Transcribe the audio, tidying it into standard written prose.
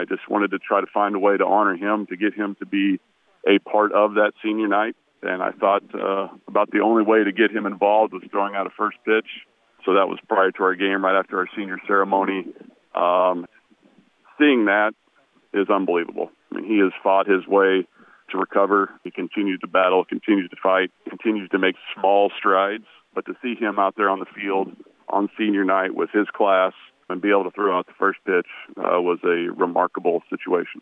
I just wanted to try to find a way to honor him, to get him to be a part of that senior night. And I thought about the only way to get him involved was throwing out a first pitch. So that was prior to our game, right after our senior ceremony. Seeing that is unbelievable. I mean, he has fought his way to recover. He continues to battle, continues to fight, continues to make small strides. But to see him out there on the field on senior night with his class and be able to throw out the first pitch was a remarkable situation.